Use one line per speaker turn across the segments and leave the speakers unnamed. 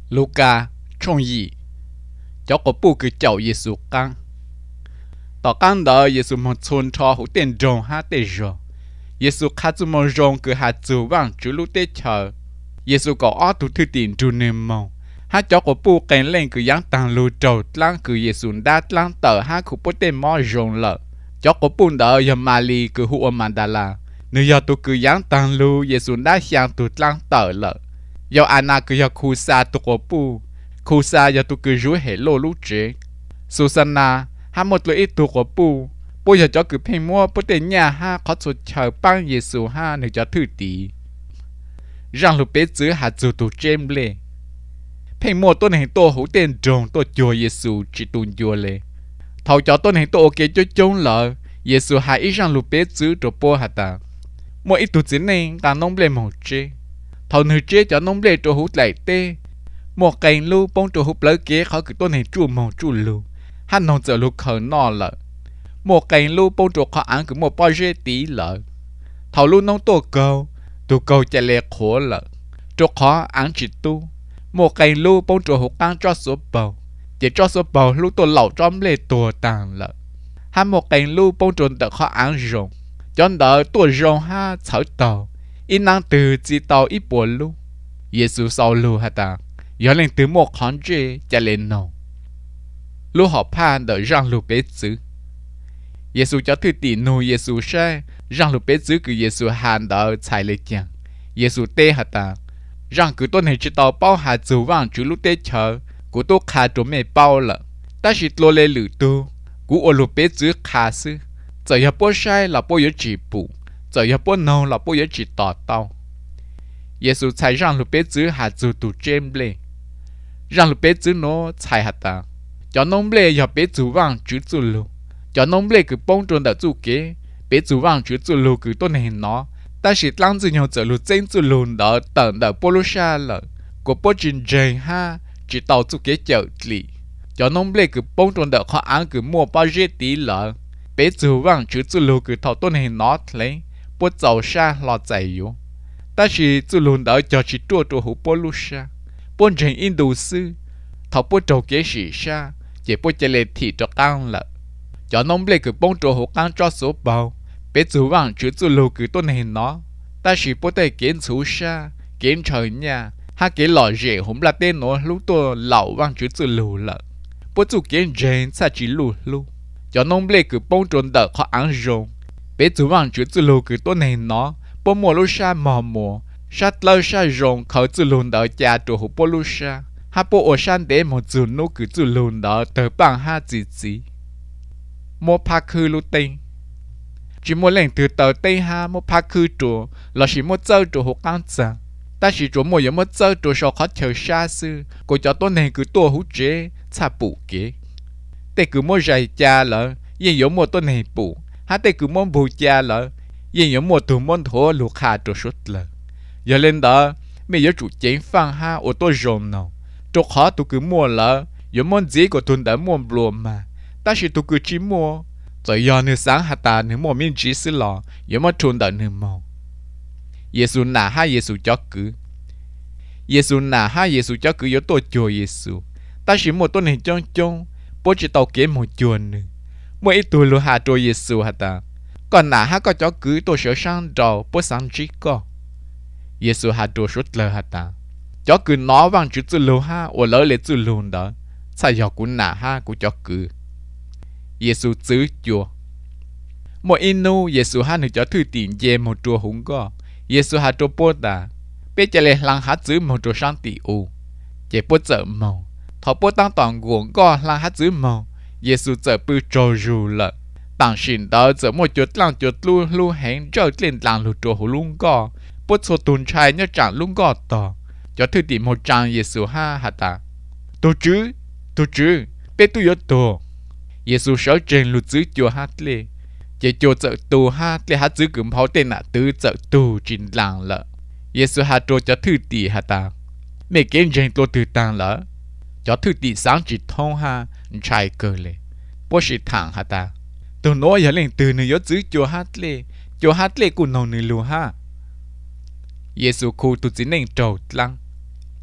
Luca trong gì cho có bu cứ chậu Giêsu căng tỏ căng đó Giêsu một xuân cho hữu tiền rồng ha tê rồi Giêsu khát chú một rồng cứ hạt chú vang chú lúc tê chờ Giêsu có ở tụ thư tiền chú niệm mong ha cho có bu kèn lên cứ giáng tăng lưu trầu lăng cứ Giêsu đã lăng tờ ha khu bố tên mò rồng lợ cho có bu đó giờ Mali cứ hữu Mandala nếu giờ tụ cứ giáng tăng lưu Giêsu đã sang tụ lăng tờ lợ giờ Anna cứ giờ khu xa tụ có bu khu xa giờ tụ cứ rúi hệ lô lú chế Susanna ha một lời tụ có bu bây giờ cho cứ phê mua bố tên nhà ha có số chờ băng Giêsu ha nếu cho thư tí rằng lúc bé giữ hạt dù tụ chêm lệ phê mua tôi này tôi hữu tên rồng tôi chùa Giêsu chỉ tuôn chùa lệ thầu cho tôi này tôi ok cho chống lỡ Giêsu ha ít rằng lúc bé giữ rồi bố hạt ta mỗi ít tụ chính này ta nông lệ một chế thầu nữ chế cho nông lệ rồi hữu lại tê một cành lưu bông rồi hữu lấy kế khó cứ tôi này chùa màu chùa lưu hắn nông giờ lưu khờ nọ lợ một cành lưu bông rồi khó ăn cứ một bao dê tí lợ thầu lưu nông tổ cầu chạy lẹ khổ lợ rồi khó ăn chỉ tu một cành lưu bông rồi hữu ăn cho số bầu chỉ cho số bầu lưu tổ lẩu trong lệ tổ tàng lợ hắn một cành lưu bông rồi đỡ khó ăn rồng cho đỡ tổ rồng ha chở tàu ít năng từ chỉ tàu ít bùa lưu Giêsu sau lưu hả ta giờ lên từ một khán dê chạy lên nổ lưu họ phan đỡ răng lưu bé chữ Giêsu cho thư tỷ nô Giêsu sai răng lưu bé chữ cứ Giêsu hàn đỡ chạy lên chàng Giêsu tê hả ta răng cứ tôi này chỉ tàu bao hạt dù vàng chú lúc tê chờ của tôi khá trốn mẹ bao lợ ta chỉ lô lê lử tu của ô lưu bé chữ khá sư giờ giờ bố sai là bố yếu chỉ bù giờ giờ bố nâu là bố yếu chỉ tỏ tàu Giêsu chạy răng lưu bé chữ hạt dù tụ chêm lê răng lưu bé chữ nó chạy hả ta cho nông lệ giờ bé chú vàng chú chú lù cho nông lệ cứ bông tròn đã chú kế bé chú vàng chú lù cứ tôn hình nó ta chỉ lăng từ nhau trở lù trên chú lù đó tận đỡ bô lô xa lợ của bố trình dây ha chỉ tàu chú kế chợ lì cho nông lệ cứ bông tròn đỡ khó ăn cứ mua bao dê tí lợ bé chú vàng chú lù cứ thảo tôn hình nó lấy bố giàu xa lọ chạy yếu ta chỉ chú lù đó cho chỉ trua hữu bô lô xa bố trình in đồ sư thảo bố trầu kế sĩ xa chỉ bố chạy lên thị cho căng lợ cho nông lệ cứ bông trổ hổ căng cho số bầu bé chú vàng chú lù cứ tôn hình nó ta chỉ bố tay kiến chú xa kiến trời nhà ha kiến lọ rễ hôm là tên nó lúc tôi lão vàng chú lù lợ bố chú kiến rèn xa chỉ lù cho nông lệ cứ bông trốn đỡ khó ăn rồng bé chú vàng chú lù cứ tôn hình nó bố mùa lúc xa mùa sát lơ xa rồng khởi chú lù đỡ cha trổ hổ bố lúc xa ha bộ ở san để một chú nô cứ chú lùn đó tới bằng ha gì một phá khư lưu tinh chỉ một lần từ tờ tây ha một phá khư chùa là chỉ một giờ chùa hộp căng chẳng ta chỉ chùa một một giờ chùa sau khó chờ xa sư cô cho tôi này cứ tua hút chế xa bù kế tê cứ một giày cha lỡ yên giống một tôi này bù ha tê cứ một bù cha lỡ yên giống một tù môn thổ lục hà chùa suốt lỡ giờ lên đó mấy giờ chủ chén phang ha ô tô rồng nào chỗ khó tụi cứ mua lỡ giống món gì của tuần đã mua luôn mà ta chỉ tụi cứ chỉ mua rồi giờ nửa sáng hạt ta nửa mua miếng chỉ xí lò giống món tuần đã nửa màu Giêsu nà ha Giêsu cho cứ Giêsu nà ha Giêsu cho cứ giống tôi chùa Giêsu ta chỉ mua tôi này trong bố chỉ tàu kế một chùa nữa mỗi ít tuổi luôn hạ chùa Giêsu hạt ta còn nà ha có cho cứ tôi sợ sang đầu bố sáng chỉ có Giêsu hạ chùa suốt lời hạt ta cho cứ nó vang chú lù ha ở lỡ lệ chú lù đó sao giờ cũng nà ha cũng cho cứ Giêsu chữ chùa một inu Giêsu ha được cho thư tiền về một chùa hùng go Giêsu ha cho bố ta bây giờ lại lăng hát chữ một chùa sang tỷ u chỉ bố chợ màu thọ bố tăng toàn guồng go lăng hát chữ màu Giêsu chợ bự trâu rù lợ tàng xin đó chợ một chuột lăng chuột lu hẹn rơi lên lăng lu chùa hùng lung go bố số tuần trai nhớ chẳng lung go tỏ cho thư tìm một trang Giêsu ha hả ta tôi chứ bé tôi yếu tổ Giêsu sợ trên lụt giữ chùa hát lê chỉ chùa chợ tù hát lê hát giữ cửm pháo tên nạ tứ chợ tù trên làng lợ Giêsu hát trô cho thư tỷ hả ta mẹ kiến trên tôi từ tàng lợ cho thư tỷ sáng chỉ thông ha trai cơ lê bố sĩ thẳng hả ta tôi nói giờ lên từ nơi yếu giữ chùa hát lê cũng nông nơi lù ha Giêsu khu tụi chỉ nên trầu lăng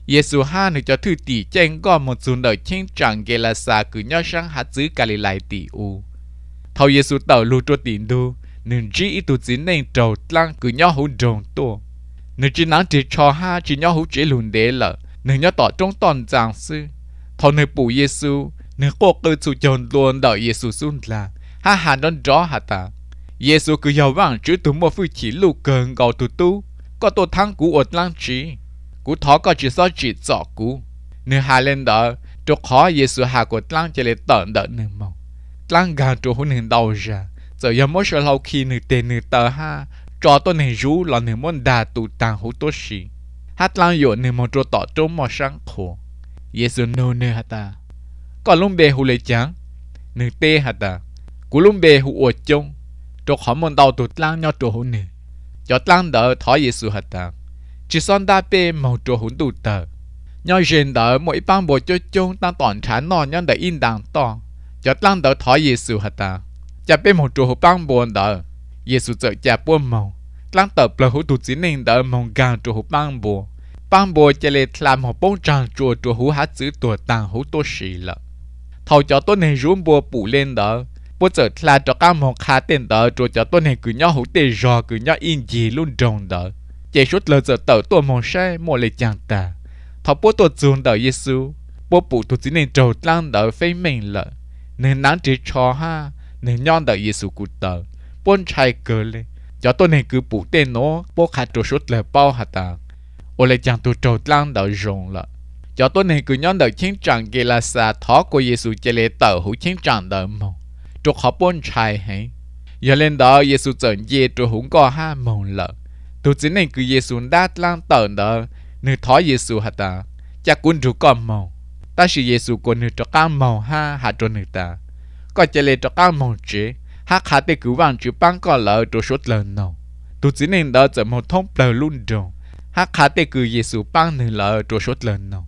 Giêsu ha nữ cho thư tỷ chen có một số đời chiến trận gây là xa cứ nhau sang hạt giữ Galilee tỷ u. Thầu Giêsu tàu lưu cho tiền đu, nên chỉ ít tu chỉ nên trầu lăng cứ nhau hữu trồng to. Nên chỉ nắng chỉ cho ha chỉ nhau hữu chỉ lùn đế lợ, nên nhau tỏ trong toàn giang sư. Thầu nên bù Giêsu, nên cô cơ chủ chọn luôn đợi Giêsu xuống là, ha hàn đón rõ hả ta. Giêsu cứ giàu vàng chứ tụi mua phu chỉ lưu cơn gạo tụi tu, có tổ thắng cú ột lăng chỉ. Cú thó có chỉ so chỉ rõ cú. Nên hà lên đó, cho khó Giêsu hà của lăng chỉ lấy tận đợi nửa mong. Lăng gà cho hôn nửa đầu ra, giờ giờ mỗi sự lâu khi nửa tên nửa tờ ha, cho tôi nửa rú là nửa môn đà tụ tàng hữu tốt sĩ. Hát lăng dụ nửa môn trô tỏ trông mò sáng khổ. Giêsu nô nửa hả ta. Còn lúc bề hữu lấy chán, nửa tê hả ta. Cú lúc bề hữu ổ trông, cho khó môn đầu tụ lăng nhau trô hữu nửa. Cho lăng đỡ thó Giêsu hả ta. Chỉ son đa bê màu trô hữu tụ tờ. Nhau dền đỡ mỗi băng bộ cho trông tăng toàn trán nọ nhân đỡ in đàng to. Cho lăng đỡ thó Giêsu hả ta. Chả bê màu trô hữu băng bộ đỡ. Giêsu trợ chả bố màu. Lăng tập là hữu tụ chỉ nên đỡ màu gàng trô hữu băng bộ. Băng bộ chả lệ làm hữu bông tràng trô trô hữu hát giữ tùa tàng hữu tô sĩ lợ. Thầu cho tôi này rúm bùa bù lên đỡ. Bố trợ là cho các màu khá tên đỡ trô cho tôi này cứ nhau hữu tê rò cứ nhau in gì luôn rồng đỡ. Chỉ suốt lời giờ tờ tôi mong sai một lời chẳng ta. Thọ bố tôi dùng đợi Giêsu, bố bù tôi chỉ nên trầu lăng đợi phê mình lợ. Nên nắng chỉ cho ha, nên nhon đợi Giêsu cụ tờ. Bố trai cờ lên, cho tôi nên cứ bù tên nó, bố khá trầu suốt lời bao hả ta. Ô lời chẳng tôi trầu lăng đợi rồng lợ. Cho tôi nên cứ nhon đợi chiến trận ghi là xa thó của Giêsu chỉ lệ tờ hữu chiến trận đợi mong. Trục họ bố trai hãy. Giờ lên đó Giêsu trận dê trầu hữu có ha mong lợ. Tôi chỉ nên cứ Giêsu đát lăng tờn đó, nữ thó Giêsu hả ta, chắc cũng rủ con màu. Ta chỉ Giêsu của nữ cho các màu ha hạ cho nữ ta. Có chạy lệ cho các màu chế, hát hạ tê cứu vàng chứ băng có lỡ cho suốt lần nào. Tôi chỉ nên đó trở một thông bờ luôn rồi, hát hạ tê cứu Giêsu băng nữ lỡ cho suốt lần nào.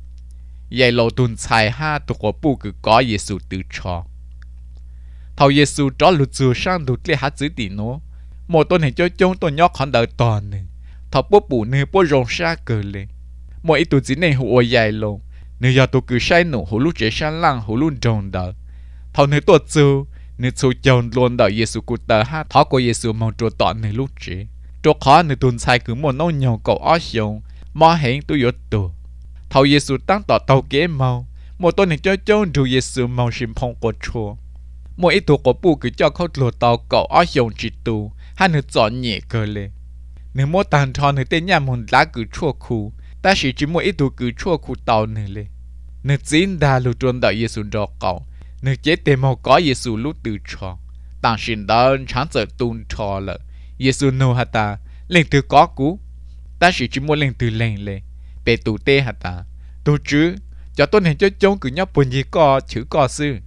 Vậy lộ tuần xài ha tôi có bù cứ có Giêsu tự cho. Thầu Giêsu cho lụt dù sang lụt lê hát giữ tỉ nó. Một tuần hình cho chúng tôi nhóc hắn đợi toàn này. Thọ bố bù nè bố rong xa cờ lên. Mỗi ít tụi chỉ này hữu ôi dài lông. Nè giờ tôi cứ say nụ hữu lúc chế sang lăng hữu lúc rong đợi. Thọ nè tôi chú. Nè chú chồng luôn đợi Giêsu cụ tờ ha. Thọ của Giêsu mong trô tọn nè lúc chế. Trô khó nè tuần xài cứ một nông nhau cậu ó xong. Mò hẹn tôi yếu tù. Thọ Giêsu tăng tỏ tàu kế màu. Một tuần hình cho chúng rủ Giêsu mong xin phong của chua. Mỗi ít tụi của bù cứ cho khâu lùa tàu cậu ó xong chỉ tù. Hắn nữ chọn nhẹ cơ lên. Nếu mỗi tàn trò nữ tên nhà môn lá cứ chua khu, ta chỉ mỗi ít tù cứ chua khu tàu nữ lên. Nữ chính đà lưu trôn đợi Giêsu rõ cậu, nữ chế tên màu có Giêsu lúc từ trò. Tàng xin đó chẳng sợ tuôn trò lợ. Giêsu nô hả ta, lên từ có cú. Ta chỉ mỗi lên từ lên lên, bề tù tê hả ta. Tù chứ, cho tôi hình cho chống cứ nhóc buồn gì có chữ có sư.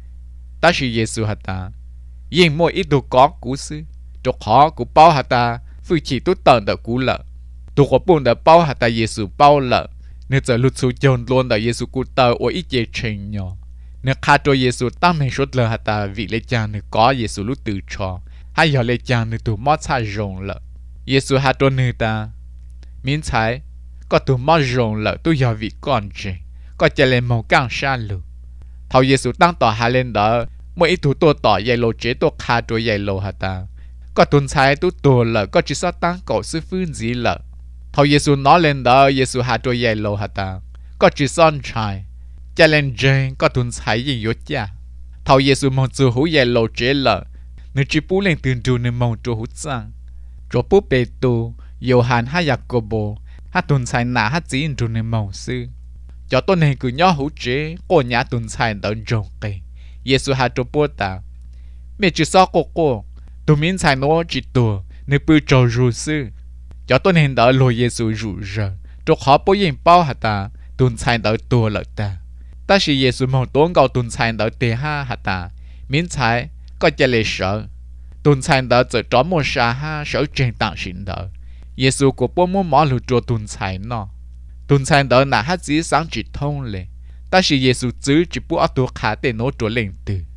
Ta chỉ Giêsu hả ta, yên mỗi ít tù có cú sư. Cho khó của bao hạt ta, phụ chỉ tốt tận đỡ cú lợ. Tôi có buồn đỡ bao hạt ta Giêsu bao lợ. Nếu giờ lụt xuống chôn luôn đỡ Giêsu cụ tờ ở ít chế trình nhỏ. Nếu khá cho Giêsu tăng mình suốt lợ hạt ta vì lệ chàng nếu có Giêsu lúc từ cho. Hay giờ lệ chàng nếu tù mót xa rộng lợ. Giêsu hạt cho nữ ta. Miễn trái, có tù mót rộng lợ tôi giờ vì con chế. Có chạy lên màu càng xa lụ. Thầu Giêsu tăng tỏ hạ lên đỡ. Mỗi ít tù tôi tỏ dạy lộ chế tôi khá cho dạy lộ hạt ta. Có tuần sai tu tổ lợ có chỉ sao tăng cậu sư phương gì lợ. Thầu Giêsu nói lên đó Giêsu hạ trôi dạy lộ hả ta. Có chỉ son trai. Cha lên dên có tuần sai gì dốt cha. Thầu Giêsu mong chú hữu dạy lộ chế lợ. Nếu chỉ bú lên tiền trù nên mong chú hữu sang. Chú bú bê tu, Yohan hay Jacobo. Hát tuần sai nạ hát dĩ trù nên mong sư. Cho tôi này cứ nhỏ hữu chế. Cô nhá tuần sai đỡ rộng kì. Giêsu hạ trôi bố ta. Mẹ chỉ sao cô. Tụi mình xài nó chỉ tùa, nếu bư trò rủ sư. Cho tôi nên đỡ lôi Giêsu rủ rờ. Cho khó bố yên bao hả ta, tụi xài đỡ tùa lợi ta. Ta chỉ Giêsu mong tốn gạo tụi xài đỡ tê ha hả ta. Mình xài, có chả lệ sợ. Tụi xài đỡ giờ tró mô xa ha, sợ trên tặng xin đỡ. Giêsu của bố mô mỏ lụt cho tụi xài nó. Tụi xài đỡ nà hát dĩ sáng chỉ thông lệ. Ta chỉ Giêsu chứ chỉ bố ác tụi khá tê nó trổ lên từ.